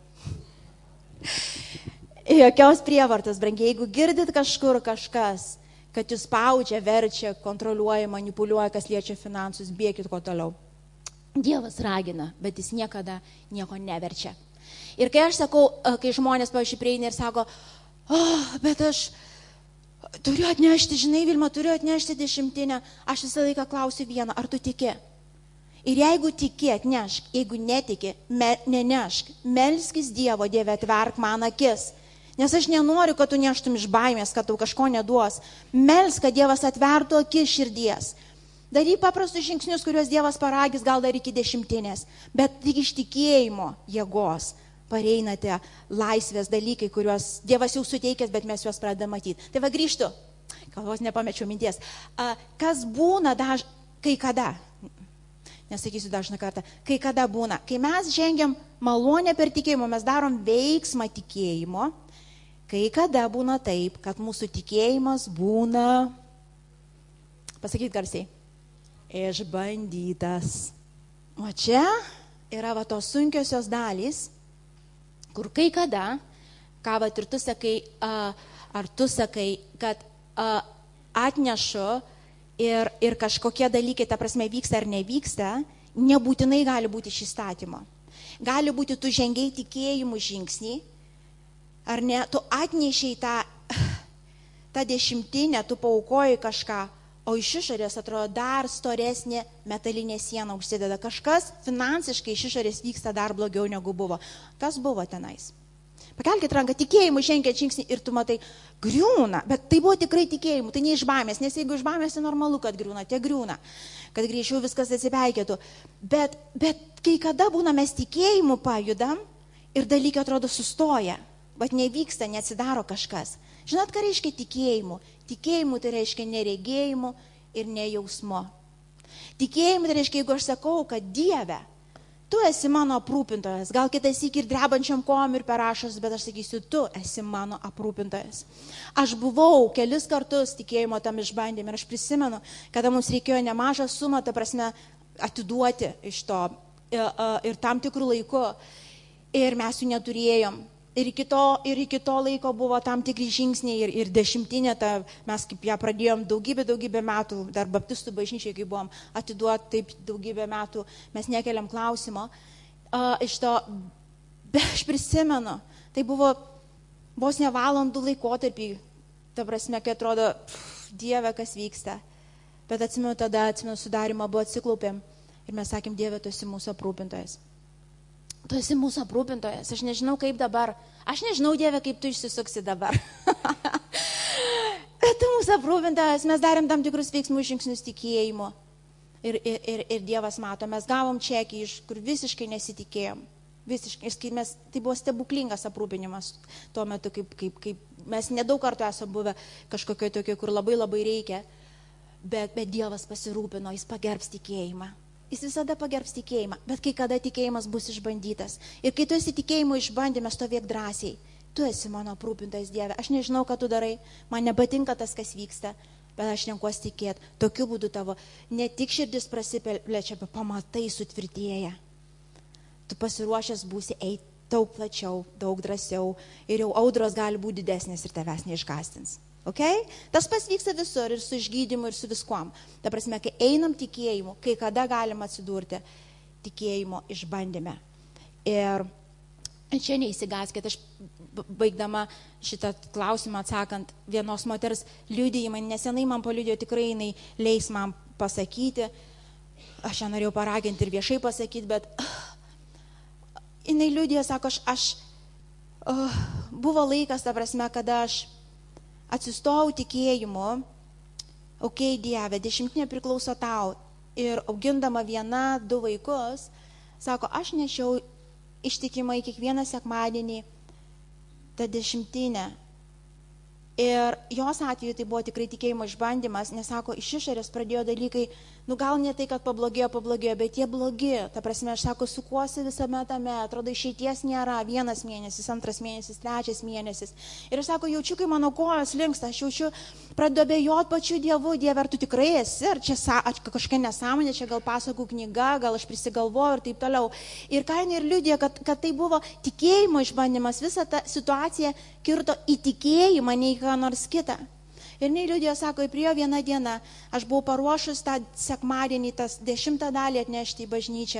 Jokios prievartos, brangiai, jeigu girdit kažkur kažkas, kad jūs spaudžia, verčia, kontroliuoja, manipuliuoja, kas liečia finansus, bėkit kuo toliau. Dievas ragina, bet jis niekada nieko neverčia. Ir kai aš sakau, kai žmonės, pavyzdžiui, prieina ir sako, bet aš turiu atnešti, žinai, Vilma, turiu atnešti 10, aš visą laiką klausiu vieną, ar tu tiki? Ir jeigu tiki, atnešk, jeigu netiki, nenešk, melskis Dievo, Dieve, atverk man akis. Nes aš nenoriu, kad tu neštum iš baimės, kad tau kažko neduos. Melsk, kad Dievas atvertų akis širdies. Daryk paprastus žingsnius, kuriuos Dievas paragis, gal dar iki 10, bet tik iš tikėjimo jėgos pareinate laisvės dalykai, kuriuos Dievas jau suteikęs, bet mes juos pradedame matyti. Tai va grįžtu, kalbos nepamečiau minties. Kas būna kai kada, nesakysiu dažną kartą, kai kada būna, kai mes žengiam malonę per tikėjimą, mes darom veiksmą tikėjimo, kai kada būna taip, kad mūsų tikėjimas būna, pasakyti garsiai, išbandytas. O čia yra va tos sunkiosios dalys, kur kai kada, ką va ir tu sakai, ar tu sakai, kad atnešu ir kažkokie dalykai, ta prasme, vyksta ar nevyksta, nebūtinai gali būti iš įstatymo. Gali būti, tu žengiai tikėjimų žingsnį, ar ne, tu atnešiai tą 10, tu paaukoji kažką, o iš išorės atrodo dar storesnė metalinė siena užsideda. Kažkas finansiškai iš išorės vyksta dar blogiau negu buvo. Kas buvo tenais? Pakelkit ranką, tikėjimu žengiat žingsnį ir tu matai, griūna, bet tai buvo tikrai tikėjimu, tai ne iš baimės, nes jeigu iš baimės, tai normalu, kad griūna, tie griūna, kad greičiau viskas atsipeikėtų. Bet kai kada būna mes tikėjimu pajudam ir dalykai atrodo sustoja, bet nevyksta, neatsidaro kažkas. Žinot, ką reiškia tikėjimu? Tikėjimu tai reiškia neregėjimu ir nejausmu. Tikėjimu tai reiškia, jeigu aš sakau, kad Dieve, tu esi mano aprūpintojas, gal kitais iki ir drebančiam kojom ir per ašas, bet aš sakysiu, tu esi mano aprūpintojas. Aš buvau kelis kartus tikėjimo tam išbandėme ir aš prisimenu, kada mums reikėjo nemažą sumą, ta prasme, atiduoti iš to ir tam tikrų laiku ir mes jų neturėjom. Ir iki to laiko buvo tam tikri žingsniai ir 10, mes kaip ją pradėjom daugybę metų, dar baptistų bažnyčiai, kai buvom atiduoti taip daugybę metų, mes nekeliam klausimo. Iš to, bet aš prisimenu, tai buvo vos ne valandų laikotarpį, ta prasme, kai atrodo, Dieve, kas vyksta. Bet atsimenu sudarimą, buvo atsiklaupėm ir mes sakėm, Dieve, tu esi mūsų aprūpintojas. Tu esi mūsų aprūpintojas, aš nežinau kaip dabar, aš nežinau, Dieve, kaip tu išsisuksi dabar. Bet tu mūsų aprūpintojas, mes darėm tam tikrus veiksmų žingsnius tikėjimu ir Dievas mato, mes gavom čekį, iš kur visiškai nesitikėjom. Visiškai, tai buvo stebuklingas aprūpinimas tuo metu, kaip mes nedaug kartų esame buvę kažkokio tokio, kur labai reikia, bet Dievas pasirūpino, jis pagerbs tikėjimą. jis visada pagerbs tikėjimą, bet kai kada tikėjimas bus išbandytas. Ir kai tu esi tikėjimo išbandyme, stovėk drąsiai. Tu esi mano aprūpintas Dieve. Aš nežinau, ką tu darai, man nepatinka tas, kas vyksta, bet aš nenkuos tikėt. Tokiu būdu tavo ne tik širdis prasiplečia, bet pamatai sutvirtėja. Tu pasiruošęs būsi eiti daug plačiau, daug drąsiau ir jau audros gali būti didesnės ir tavęs neišgąstins. Okay? Tas pas vyksta visur ir su išgydymu ir su viskuom. Ta prasme, kai einam tikėjimu, kai kada galim atsidurti tikėjimo išbandyme. Ir čia neįsigaskit, aš baigdama šitą klausimą atsakant vienos moters liudijimą, nesenai man paliudijo, tikrai jinai leis man pasakyti, aš ją norėjau paraginti ir viešai pasakyti, bet jinai liudijo, sako, buvo laikas, ta prasme, kada aš atsistojau tikėjimu, Dieve, 10 priklauso tau, ir augindama 1-2 vaikus, sako, aš nešiau ištikimai kiekvieną sekmadienį tą 10. Ir jos atveju tai buvo tikrai tikėjimo išbandymas, nes sako, iš išorės pradėjo dalykai, gal ne tai, kad pablogėjo, bet jie blogi. Ta prasme, aš sako, sukuosi visame tame, atrodo, išeities nėra, 1 mėnesis, 2 mėnesis, 3 mėnesis. Ir aš sako, jaučiu, kai mano kojos linksta, aš jaučiu, pradedu abejoti pačiu Dievu, Dieve, ar tu tikrai esi, ar čia kažkokia nesąmonė, čia gal pasakų knyga, gal aš prisigalvoju ir taip toliau. Ir kaina ir liudija, kad tai buvo tikėjimo išbandymas, visa ta situacija kirto į tikėjimą, nei ką nors kitą. Ir neiliudijo, sako, priėjo 1 diena, aš buvau paruošus tą sekmadienį, tas 10 dalį atnešti į bažnyčią.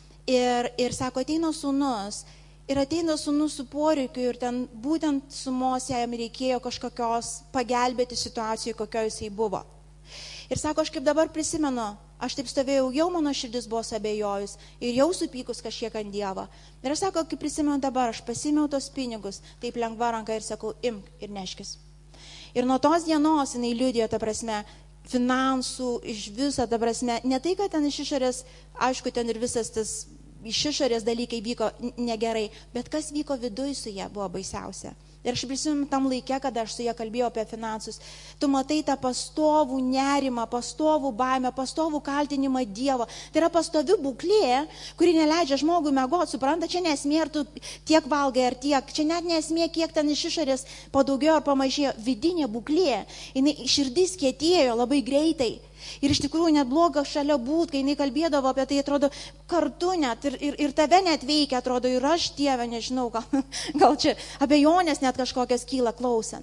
Ir sako, ateina sūnus. Ir ateina sūnus su poreikiu ir ten būtent sumos jam reikėjo kažkokios pagelbėti situacijai, kokio jisai buvo. Ir sako, aš kaip dabar prisimenu, aš taip stovėjau, jau mano širdis buvo abejojus ir jau supykus kažkiek ant Dievo. Ir aš sako, kaip prisimenu dabar, aš pasimiau tos pinigus, taip lengva ranka ir sakau, imk ir neškis. Ir nuo tos dienos jinai liudijo, ta prasme, finansų, iš viso, ta prasme, ne tai, kad ten iš išorės, aišku, ten ir visas tas iš išorės dalykai vyko negerai, bet kas vyko viduj su ją buvo baisiausia. Ir aš prisimenu tam laikė, kada aš su ją kalbėjau apie finansus, tu matai tą pastovų nerimą, pastovų baimę, pastovų kaltinimą Dievo. Tai yra pastovi būklė, kuri neleidžia žmogui miegoti, supranta, čia nesmė, ar tu tiek valgai, ar tiek, čia net nesmė, kiek ten iš išorės padaugėjo ar pamažėjo, vidinė būklė, jinai širdis kietėjo labai greitai. Ir iš tikrųjų net bloga šalia būt, kai jinai kalbėdavo apie tai, atrodo, kartu net ir tave net veikia, atrodo, ir aš, Dieve, nežinau, gal čia abejonės net kažkokias kyla klausant.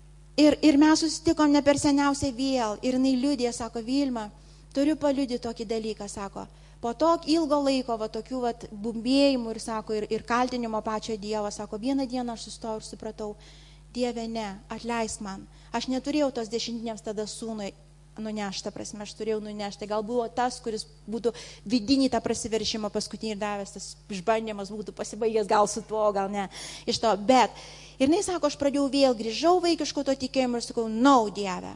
Ir mes susitikom ne per seniausiai vėl, ir jinai liudė, sako, Vilma, turiu paliudyti tokį dalyką, sako, po to ilgo laiko, tokių bumbėjimų ir, sako, ir kaltinimo pačio Dievo, sako, 1 dieną aš sustojau ir supratau, Dieve, ne, atleisk man, aš neturėjau tos 10 tada sūnui nunešta, prasme, aš turėjau nunešti. Gal buvo tas, kuris būtų vidinį tą prasiveršimą paskutinį ir davęs, tas išbandymas būtų pasibaigęs, gal su tuo, gal ne. Iš to, bet. Ir jinai sako, aš pradėjau vėl, grįžau vaikiško to tikėjimo ir sakau, Dieve.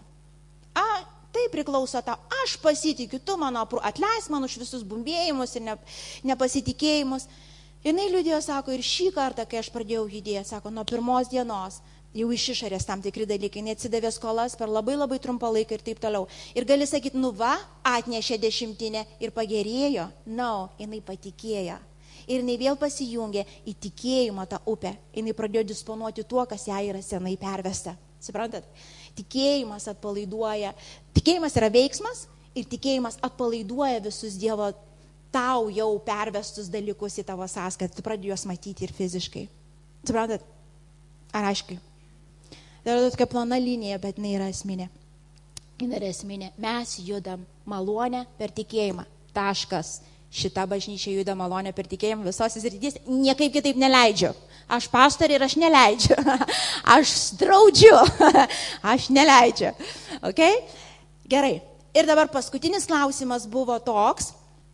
Tai priklauso tau, aš pasitikiu, tu mano atleisk man už visus bumbėjimus ir nepasitikėjimus. Ir jinai liudėjo, sako, ir šį kartą, kai aš pradėjau judėti, sako, nuo 1 dienos, jau iš išorės tam tikri dalykai, neatsidavė skolas per labai labai trumpą laiką ir taip toliau. Ir gali sakyti, atnešė 10 ir pagerėjo. Jinai patikėjo. Ir jinai vėl pasijungė į tikėjimą tą upę. Jinai pradėjo disponuoti tuo, kas jai yra senai pervesta. Suprantat? Tikėjimas atpalaiduoja. Tikėjimas yra veiksmas ir tikėjimas atpalaiduoja visus Dievo tau jau pervestus dalykus į tavo sąskaitą. Tu pradedi juos matyti ir fiziškai. Suprantat? Ar aiškiai? Tai yra tokia plona linija, bet jinai yra esminė. Jinai yra esminė. Mes judam malonę per tikėjimą. Taškas. Šita bažnyčia juda malonę per tikėjimą visose srityse. Niekaip kitaip neleidžiu. Aš pastorė ir aš neleidžiu. Aš draudžiu. Aš neleidžiu. Okay? Gerai. Ir dabar paskutinis klausimas buvo toks.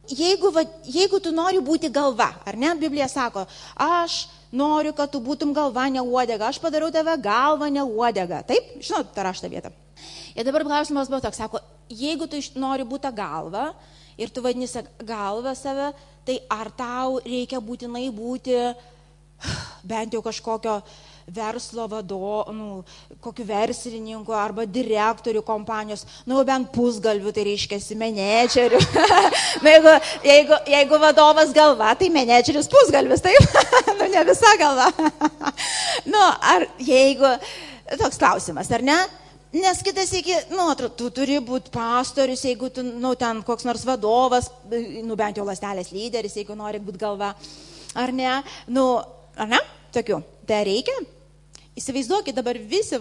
Jeigu tu nori būti galva, ar ne? Biblija sako, aš noriu, kad tu būtum galva, ne uodega. Aš padariau tave galvą, ne uodega. Taip? Žinot, tą raštą vietą. Ir dabar klausimas buvo toks, sako, jeigu tu nori būti galva ir tu vadinasi galva save, tai ar tau reikia būtinai būti bent jau kažkokio verslo kokiu verslininku arba direktorių kompanijos, bent pusgalvių, tai reiškia menedžerių. Jeigu vadovas galva, tai menedžeris pusgalvis, taip? Ne visa galva. Ar jeigu, toks klausimas, ar ne? Nes kitas iki, tu turi būti pastorius, jeigu tu, ten koks nors vadovas, bent jau ląstelės lyderis, jeigu nori būti galva, ar ne? Ar ne? Tokių. Tai reikia? Įsivaizduokit dabar visi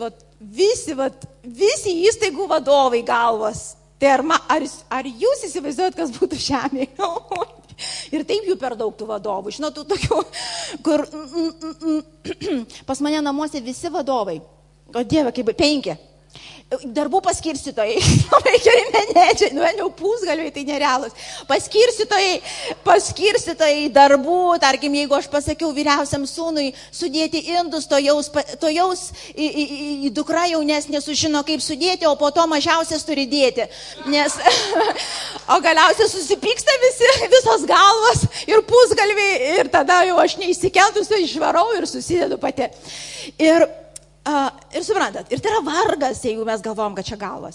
įstaigų vadovai galvos. Tai ar jūs įsivaizduojat, kas būtų žemėje? Ir taip jų per daug tų vadovų. Žinot, tų tokių, kur pas mane namuose visi vadovai. O Dieve, kaip 5. Darbų paskirstytojai, labai geri menedžeriai, jau pusgalviai, tai nerealus. Paskirstytojai darbų, tarkim, jeigu aš pasakiau vyriausiam sūnui sudėti indus, to jaus į dukrą jaunesnė sužino, kaip sudėti, o po to mažiausias turi dėti. O galiausiai susipyksta visos galvos ir pusgalviai, ir tada jau aš neįsikeltus, išvarau ir susidedu pati. Ir suprantat, ir tai yra vargas, jeigu mes galvom, kad čia galvas.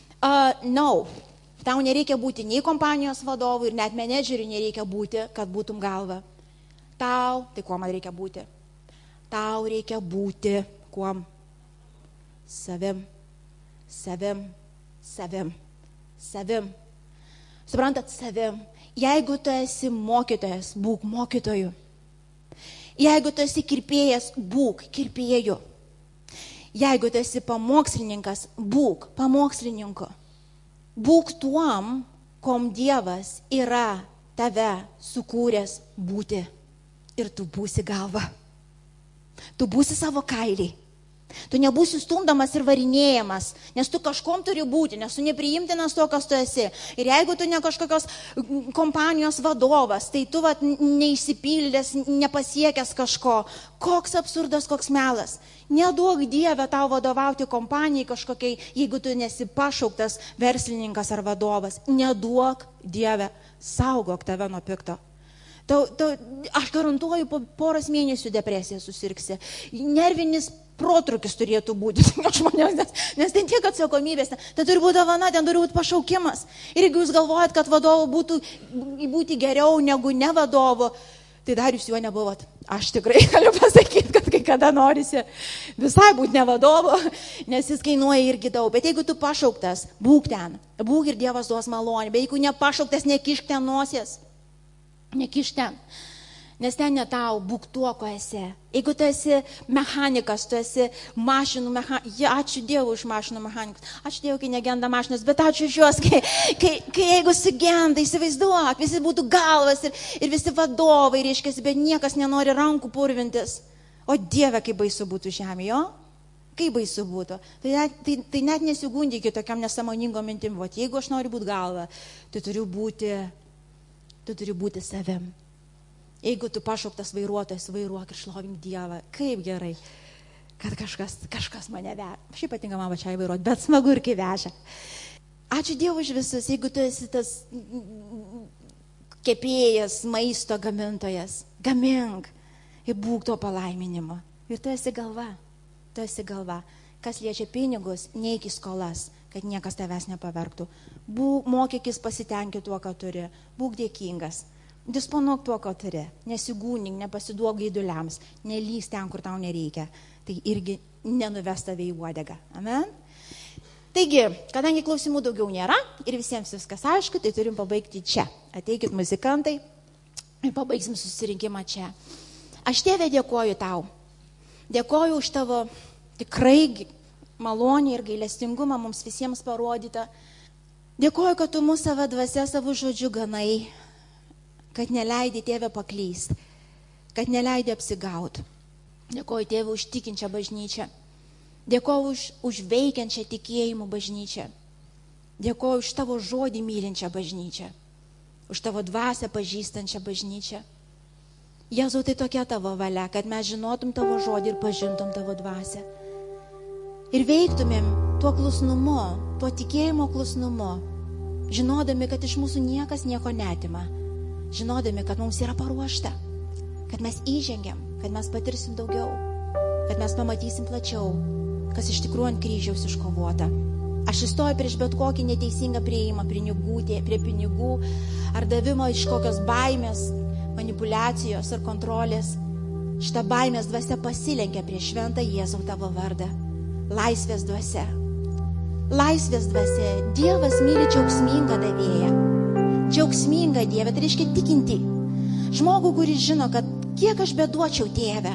Tau nereikia būti nei kompanijos vadovų ir net menedžerių nereikia būti, kad būtum galva. Tai kuo man reikia būti? Tau reikia būti kuom? Savim. Suprantat, savim. Jeigu tu esi mokytojas, būk mokytoju. Jeigu tu esi kirpėjas, būk kirpėju. Jeigu tu esi pamokslininkas, būk pamokslininku. Būk tuom, kom Dievas yra tave sukūręs būti. Ir tu būsi galva. Tu būsi savo kailį. Tu nebūsi stumdamas ir varinėjamas, nes tu kažkom turi būti, nes tu nepriimtinas to, kas tu esi. Ir jeigu tu ne kažkokios kompanijos vadovas, tai tu neišsipildęs, nepasiekęs kažko. Koks absurdas, koks melas. Neduok Dieve tau vadovauti kompanijai kažkokiai, jeigu tu nesi pašauktas verslininkas ar vadovas. Neduok Dieve, saugok tave nuo pikto. Aš garantuoju, po poros mėnesių depresija susirgsi. Nervinis protrūkis turėtų būti žmonės, nes ten tiek atsakomybės, ten turi būti dovana, ten turi būti pašaukimas. Ir jeigu jūs galvojat, kad vadovu būti geriau negu ne vadovu, tai dar jūs juo nebuvot. Aš tikrai galiu pasakyti, kad kai kada norisi visai būti ne vadovu, nes jis kainuoja irgi daug. Bet jeigu tu pašauktas, būk ten, būk ir Dievas duos malonę. Bet jeigu nepašauktas, nekišk ten nosies. Nekiš ten, nes ten ne tau, būk tuo, ko esi. Jeigu tu esi mechanikas, tu esi mašinų mechanikas, ačiū Dievui už mašinų mechanikus, ačiū Dievui, kai negenda mašinas, bet ačiū už juos, kai jeigu sugenda, įsivaizduok, visi būtų galvas ir visi vadovai, reiškia, bet niekas nenori rankų purvintis. O Dieve, kaip baisu būtų žemė, jo? Kaip baisu būtų. Tai net nesigundykit tokiam nesąmoningom mintim. Vat jeigu aš noriu būti galva, tai turiu būti savim. Jeigu tu pašauktas vairuotojas, vairuok ir šlovink Dievą. Kaip gerai, kad kažkas mane veža. Šiaip patinka man pačiai vairuoti, bet smagu ir kai veža. Ačiū Dievui už visus, jeigu tu esi tas kepėjas, maisto gamintojas. Gamink ir būk to palaiminimo. Ir tu esi galva. Kas liečia pinigus, neik į skolas, kad niekas tavęs nepavergtų. Mokykis pasitenki tuo, ką turi. Būk dėkingas. Disponuok tuo, ką turi. Nesigūnink, nepasiduok gaiduliams. Nelys ten, kur tau nereikia. Tai irgi nenuves tave į uodegą. Amen? Taigi, kadangi klausimų daugiau nėra ir visiems viskas aišku, tai turim pabaigti čia. Ateikit muzikantai ir pabaigsim susirinkimą čia. Aš Tėve dėkoju tau. Dėkoju už tavo tikrai malonį ir gailestingumą mums visiems parodyta. Dėkoju, kad tu mūsų savo dvasia, savo žodžiu ganai, kad neleidi Tėve paklyst, kad neleidi apsigaut. Dėkoju Tėve už tikinčią bažnyčią. Dėkoju už veikiančią tikėjimų bažnyčią. Dėkoju už tavo žodį mylinčią bažnyčią. Už tavo dvasią pažįstančią bažnyčią. Jėzau, tai tokia tavo valia, kad mes žinotum tavo žodį ir pažintum tavo dvasią. Ir veiktumėm tuo klusnumu, tuo tikėjimo klusnumu, žinodami, kad iš mūsų niekas nieko neatima, žinodami, kad mums yra paruošta, kad mes įžengiam, kad mes patirsim daugiau. kad mes pamatysim plačiau, kas iš tikrųjų ant kryžiaus iškovota. Aš įstoju prieš bet kokį neteisingą prieimą prie pinigų ar davimo iš kokios baimės, manipulacijos ar kontrolės. Šita baimės dvasia pasilenkia prieš šventą Jėzau tavo vardą. Laisvės dvasia. Laisvės dvasia. Dievas myli džiaugsmingą davėją. Džiaugsmingą Dievą, tai reiškia tikinti. Žmogų, kuris žino, kad kiek aš beduočiau Tėve,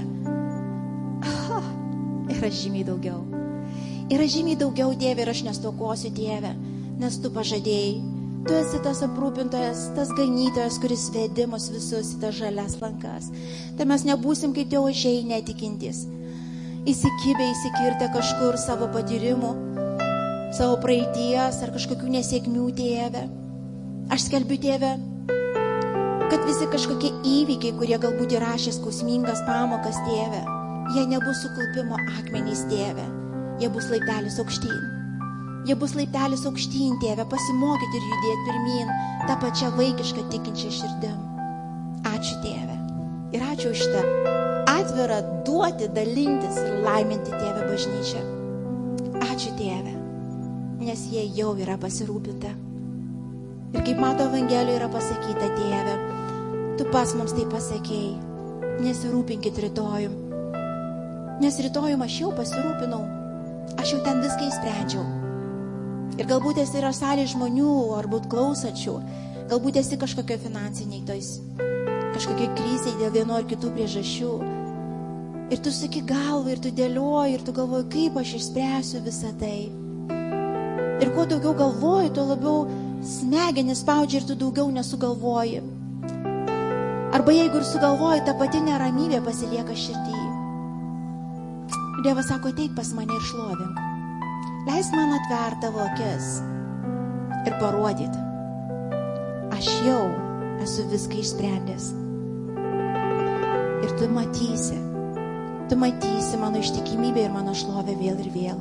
yra žymiai daugiau. Yra žymiai daugiau, Dieve, ir aš nestokosiu, Dieve, nes tu pažadėjai. Tu esi tas aprūpintojas, tas ganytojas, kuris vedi mus visus į tas žalias lankas. Tai mes nebūsim kaip tie ožiai netikintis. Įsikirtę kažkur savo patyrimų, savo praeities ar kažkokių nesėkmių, Tėve. Aš skelbiu, Tėve, kad visi kažkokie įvykiai, kurie galbūt įrašė skausmingas pamokas, Tėve, jie nebus suklupimo akmenys, Tėve. Jie bus laiptelis aukštyn. Jie bus laiptelis aukštyn, Tėve, pasimokyti ir judėti pirmin tą pačią vaikišką tikinčią širdim. Ačiū, Tėve. Ir ačiū už tą atvirą duoti, dalintis ir laiminti, Tėve, bažnyčią. Ačiū, Tėve, nes jie jau yra pasirūpinta. Ir kaip mato Evangelijoje yra pasakyta, Tėve, tu pats mums tai pasakėjai. Nesirūpinkit rytojum. Nes rytojum aš jau pasirūpinau. Aš jau ten viską įsprendžiau. Ir galbūt esi yra salė žmonių, ar būt klausančių. Galbūt esi kažkokio finansiniai kažkokie krizai dėl vieno ar kitų priežasčių. Ir tu suki galvą, ir tu dėlioji, ir tu galvoji, kaip aš išspręsiu visą tai. Ir kuo daugiau galvoji, tuo labiau smegenis spaudžia ir tu daugiau nesugalvoji. Arba jeigu ir sugalvoji, ta pati neramybė pasilieka širdį. Dievas sako, ateik pas mane ir šlovink. Leis man atvert tavo akis ir parodyti. Aš jau esu viską išsprendęs. Ir tu matysi mano ištikimybę ir mano šlovę vėl ir vėl.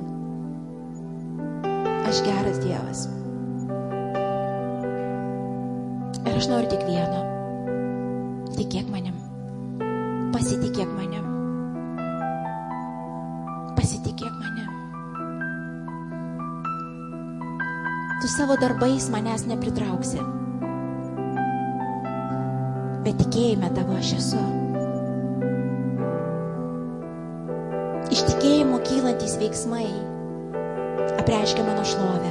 Aš geras Dievas. Ir aš noriu tik vieno. Tikėk manim. Pasitikėk manim. Pasitikėk manim. Tu savo darbais manęs nepritrauksi. Bet tikėjime tavo aš esu. Iš tikėjimo kylantys veiksmai apreiškia mano šlovę.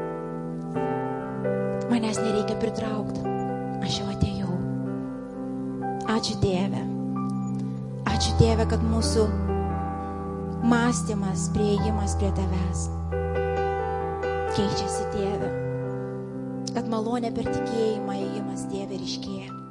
Manęs nereikia pritraukti. Aš jau atėjau. Ačiū Tėve. Ačiū Tėve, kad mūsų mąstymas, priėjimas prie tavęs keičiasi, Tėve. Kad malonė per tikėjimą ėjimas, Tėve, ryškėja.